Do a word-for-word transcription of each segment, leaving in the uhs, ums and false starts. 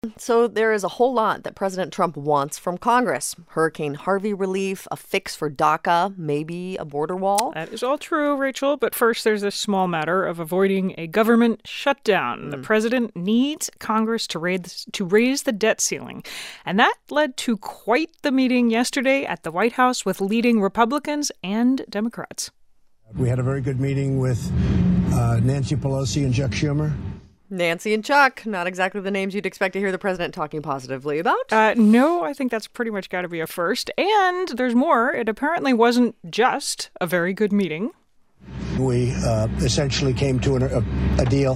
So there is a whole lot that President Trump wants from Congress. Hurricane Harvey relief, a fix for DACA, maybe a border wall. That is all true, Rachel. But first, there's this small matter of avoiding a government shutdown. Mm. The president needs Congress to raise, to raise the debt ceiling. And that led to quite the meeting yesterday at the White House with leading Republicans and Democrats. We had a very good meeting with uh, Nancy Pelosi and Chuck Schumer. Nancy and Chuck, not exactly the names you'd expect to hear the president talking positively about. Uh, no, I think that's pretty much got to be a first. And there's more. It apparently wasn't just a very good meeting. We uh, essentially came to an, a, a deal,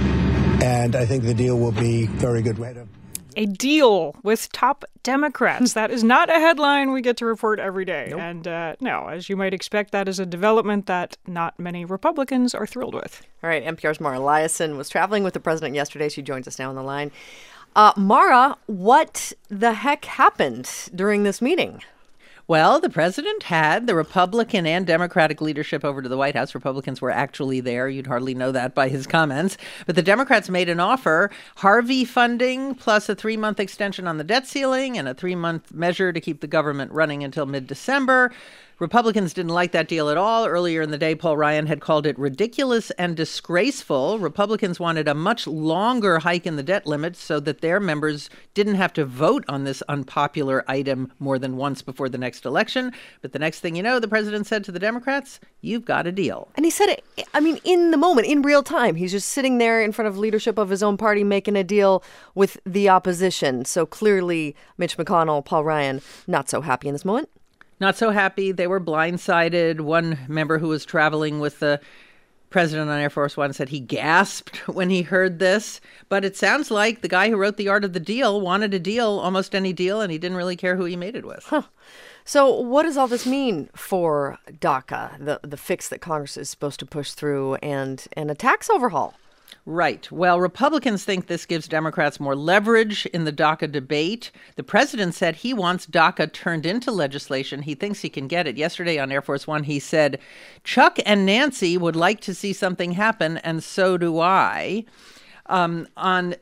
and I think the deal will be very good. We had a A deal with top Democrats. That is not a headline we get to report every day. Nope. And uh, no, as you might expect, that is a development that not many Republicans are thrilled with. All right, N P R's Mara Liasson was traveling with the president yesterday. She joins us now on the line. Uh, Mara, what the heck happened during this meeting? Well, the president had the Republican and Democratic leadership over to the White House. Republicans were actually there. You'd hardly know that by his comments. But the Democrats made an offer, Harvey funding plus a three-month extension on the debt ceiling and a three-month measure to keep the government running until mid-December. Republicans didn't like that deal at all. Earlier in the day, Paul Ryan had called it ridiculous and disgraceful. Republicans wanted a much longer hike in the debt limit so that their members didn't have to vote on this unpopular item more than once before the next election. But the next thing you know, the president said to the Democrats, you've got a deal. And he said it, I mean, in the moment, in real time. He's just sitting there in front of leadership of his own party making a deal with the opposition. So clearly, Mitch McConnell, Paul Ryan, not so happy in this moment. Not so happy. They were blindsided. One member who was traveling with the president on Air Force One said he gasped when he heard this. But it sounds like the guy who wrote The Art of the Deal wanted a deal, almost any deal, and he didn't really care who he made it with. Huh. So what does all this mean for DACA, the, the fix that Congress is supposed to push through, and, and a tax overhaul? Right. Well, Republicans think this gives Democrats more leverage in the DACA debate. The president said he wants DACA turned into legislation. He thinks he can get it. Yesterday on Air Force One, he said, Chuck and Nancy would like to see something happen, and so do I. Um, on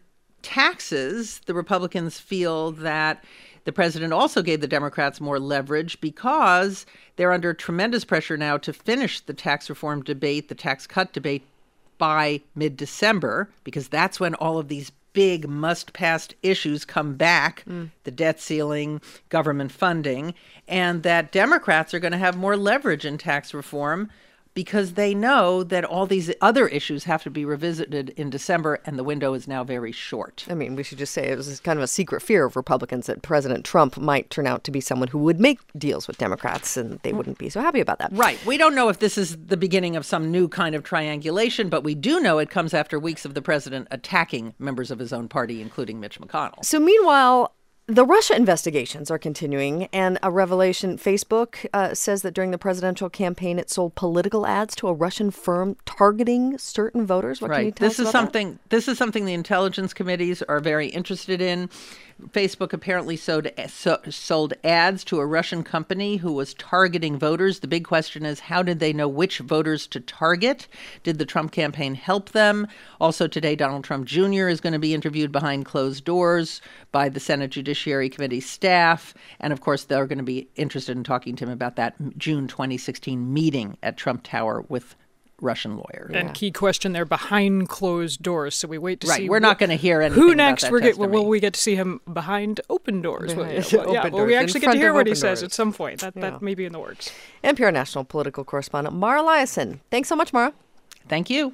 taxes, the Republicans feel that the president also gave the Democrats more leverage because they're under tremendous pressure now to finish the tax reform debate, the tax cut debate, by mid-December, because that's when all of these big must-pass issues come back, mm. the debt ceiling, government funding, and that Democrats are going to have more leverage in tax reform because they know that all these other issues have to be revisited in December, and the window is now very short. I mean, we should just say it was kind of a secret fear of Republicans that President Trump might turn out to be someone who would make deals with Democrats, and they wouldn't be so happy about that. Right. We don't know if this is the beginning of some new kind of triangulation, but we do know it comes after weeks of the president attacking members of his own party, including Mitch McConnell. So meanwhile, the Russia investigations are continuing, and a revelation, Facebook uh, says that during the presidential campaign, it sold political ads to a Russian firm targeting certain voters. What right. can you tell this us is about something. that? This is something the intelligence committees are very interested in. Facebook apparently sold, so, sold ads to a Russian company who was targeting voters. The big question is, how did they know which voters to target? Did the Trump campaign help them? Also today, Donald Trump Junior is going to be interviewed behind closed doors by the Senate Judiciary Committee staff. And of course, they're going to be interested in talking to him about that June twenty sixteen meeting at Trump Tower with Russian lawyer. And yeah. key question there, behind closed doors. So we wait to right. see. We're not going to hear anything Who about next? that We're get, testimony. will we get to see him behind open doors? Behind Well, yeah, open well, yeah, well, doors, we in actually get front to hear of what he open says doors. at some point. That, Yeah. that may be in the works. N P R national political correspondent Mara Liasson. Thanks so much, Mara. Thank you.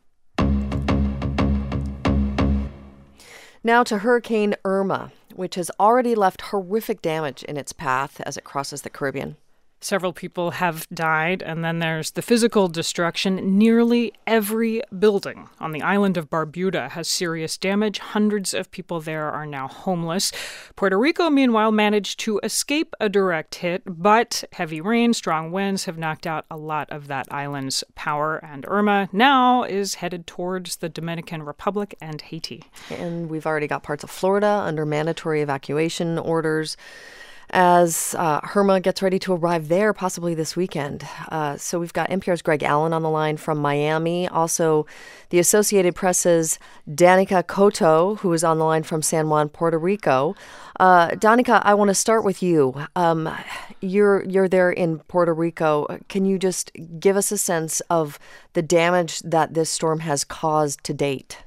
Now to Hurricane Irma, which has already left horrific damage in its path as it crosses the Caribbean. Several people have died, and then there's the physical destruction. Nearly every building on the island of Barbuda has serious damage. Hundreds of people there are now homeless. Puerto Rico, meanwhile, managed to escape a direct hit, but heavy rain, strong winds have knocked out a lot of that island's power, and Irma now is headed towards the Dominican Republic and Haiti. And we've already got parts of Florida under mandatory evacuation orders. as uh, Irma gets ready to arrive there, possibly this weekend. Uh, so we've got N P R's Greg Allen on the line from Miami. Also, the Associated Press's Danica Cotto, who is on the line from San Juan, Puerto Rico. Uh, Danica, I want to start with you. Um, you're you're there in Puerto Rico. Can you just give us a sense of the damage that this storm has caused to date?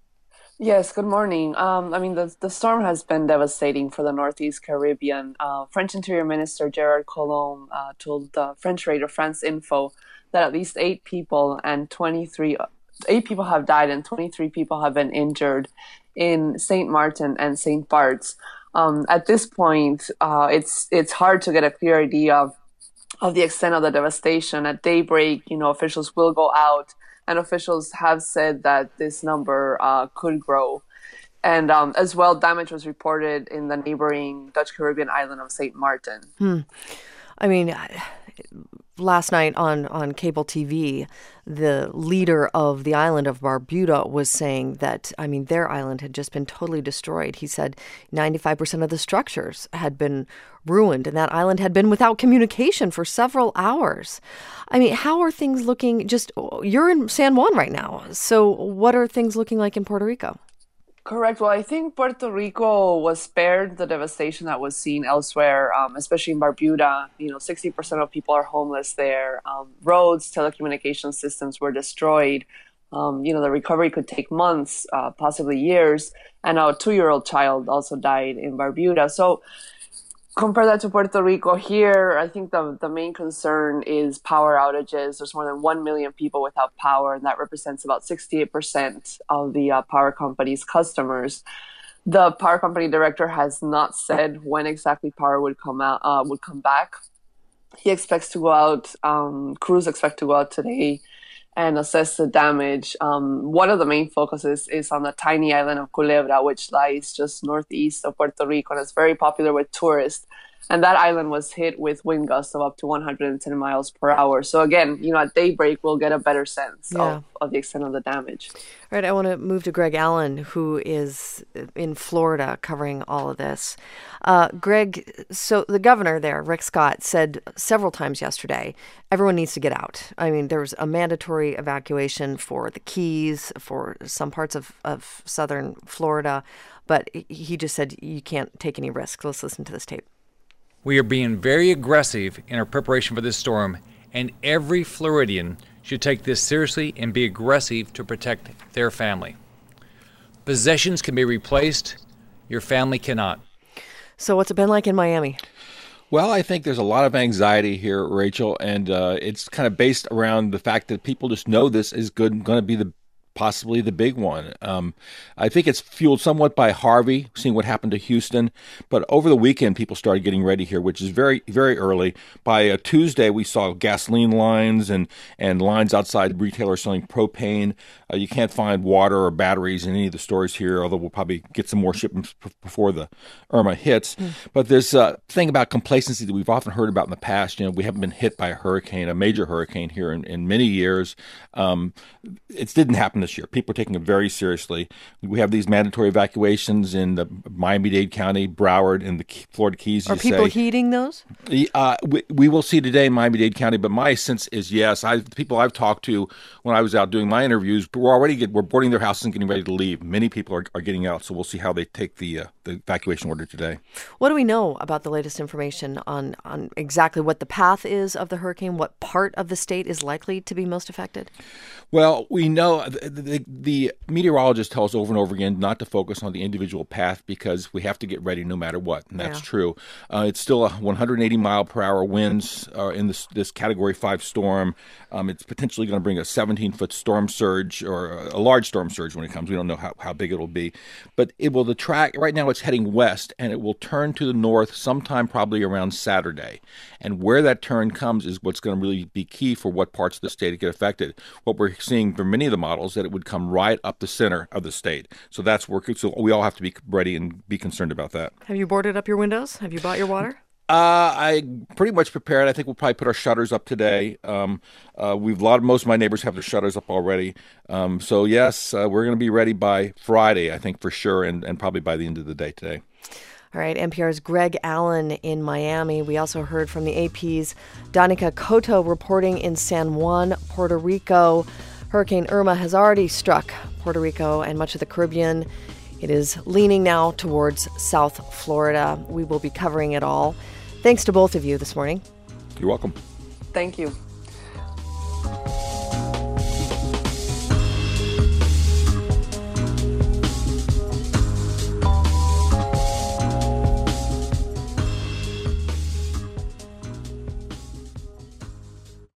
Yes, good morning. Um, I mean, the, the storm has been devastating for the Northeast Caribbean. Uh, French Interior Minister Gerard Collomb uh, told the French radio France Info that at least eight people and twenty-three, eight people have died and twenty-three people have been injured in Saint Martin and Saint Barts. Um, at this point, uh, it's it's hard to get a clear idea of, of the extent of the devastation. At daybreak, you know, officials will go out. And officials have said that this number uh, could grow. And um, as well, damage was reported in the neighboring Dutch Caribbean island of Saint Martin. Hmm. I mean, last night on, on cable T V, the leader of the island of Barbuda was saying that, I mean, their island had just been totally destroyed. He said ninety-five percent of the structures had been ruined, and that island had been without communication for several hours. I mean, how are things looking? Just, you're in San Juan right now. So what are things looking like in Puerto Rico? Correct. Well, I think Puerto Rico was spared the devastation that was seen elsewhere, um, especially in Barbuda. You know, sixty percent of people are homeless there. Um, roads, telecommunication systems were destroyed. Um, you know, the recovery could take months, uh, possibly years. And now a two-year-old child also died in Barbuda. So compare that to Puerto Rico. Here, I think the, the main concern is power outages. There's more than one million people without power, and that represents about sixty-eight percent of the uh, power company's customers. The power company director has not said when exactly power would come out, uh, would come back. He expects to go out, um, crews expect to go out today and assess the damage. Um, one of the main focuses is on the tiny island of Culebra, which lies just northeast of Puerto Rico, and it's very popular with tourists. And that island was hit with wind gusts of up to one hundred ten miles per hour. So again, you know, at daybreak, we'll get a better sense yeah. of, of the extent of the damage. All right, I want to move to Greg Allen, who is in Florida covering all of this. Uh, Greg, so the governor there, Rick Scott, said several times yesterday, everyone needs to get out. I mean, there was a mandatory evacuation for the Keys, for some parts of, of southern Florida, but he just said you can't take any risks. Let's listen to this tape. We are being very aggressive in our preparation for this storm, and every Floridian should take this seriously and be aggressive to protect their family. Possessions can be replaced, your family cannot. So what's it been like in Miami? Well, I think there's a lot of anxiety here, Rachel, and uh, it's kind of based around the fact that people just know this is good, going to be the possibly the big one. Um, I think it's fueled somewhat by Harvey, seeing what happened to Houston. But over the weekend, people started getting ready here, which is very, very early. By uh, Tuesday, we saw gasoline lines and, and lines outside retailers selling propane. Uh, you can't find water or batteries in any of the stores here, although we'll probably get some more shipments p- before the Irma hits. Mm. But there's a thing about complacency that we've often heard about in the past. You know, we haven't been hit by a hurricane, a major hurricane here in, in many years. Um, it didn't happen this year. People are taking it very seriously. We have these mandatory evacuations in the Miami-Dade County, Broward, and the Florida Keys. Are people say. heeding those? Uh, we, we will see today in Miami-Dade County, but my sense is yes. I, the people I've talked to when I was out doing my interviews, we're already get, we're boarding their houses and getting ready to leave. Many people are, are getting out, so we'll see how they take the uh, the evacuation order today. What do we know about the latest information on, on exactly what the path is of the hurricane? What part of the state is likely to be most affected? Well, we know the, the, the meteorologists tell us over and over again not to focus on the individual path because we have to get ready no matter what, and that's yeah. true. Uh, it's still a one hundred eighty mile per hour winds uh, in this this Category five storm. Um, it's potentially going to bring a seventeen foot storm surge or a, a large storm surge when it comes. We don't know how, how big it'll be, but it will the track right now. It's heading west, and it will turn to the north sometime probably around Saturday. And where that turn comes is what's going to really be key for what parts of the state get affected. What we're seeing for many of the models that it would come right up the center of the state. So that's where so we all have to be ready and be concerned about that. Have you boarded up your windows? Have you bought your water? Uh, I pretty much prepared. I think we'll probably put our shutters up today. Um, uh, we've a lot of most of my neighbors have their shutters up already. Um, so yes, uh, we're going to be ready by Friday, I think for sure, and, and probably by the end of the day today. All right, N P R's Greg Allen in Miami. We also heard from the A P's Danica Cotto reporting in San Juan, Puerto Rico. Hurricane Irma has already struck Puerto Rico and much of the Caribbean. It is leaning now towards South Florida. We will be covering it all. Thanks to both of you this morning. You're welcome. Thank you.